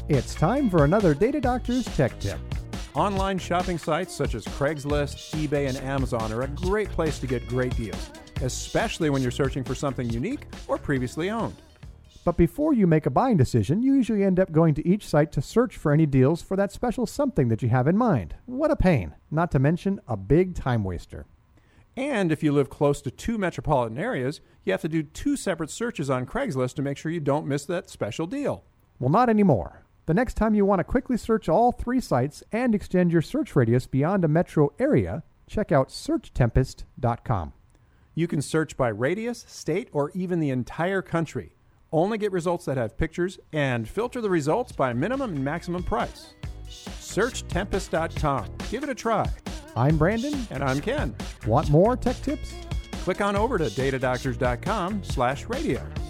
It's time for another Data Doctors Tech Tip. Online shopping sites such as Craigslist, eBay, and Amazon are a great place to get great deals, especially when you're searching for something unique or previously owned. But before you make a buying decision, you usually end up going to each site to search for any deals for that special something that you have in mind. What a pain, not to mention a big time waster. And if you live close to two metropolitan areas, you have to do two separate searches on Craigslist to make sure you don't miss that special deal. Well, not anymore. The next time you want to quickly search all three sites and extend your search radius beyond a metro area, check out SearchTempest.com. You can search by radius, state, or even the entire country. Only get results that have pictures and filter the results by minimum and maximum price. SearchTempest.com. Give it a try. I'm Brandon. And I'm Ken. Want more tech tips? Click on over to datadoctors.com/radio.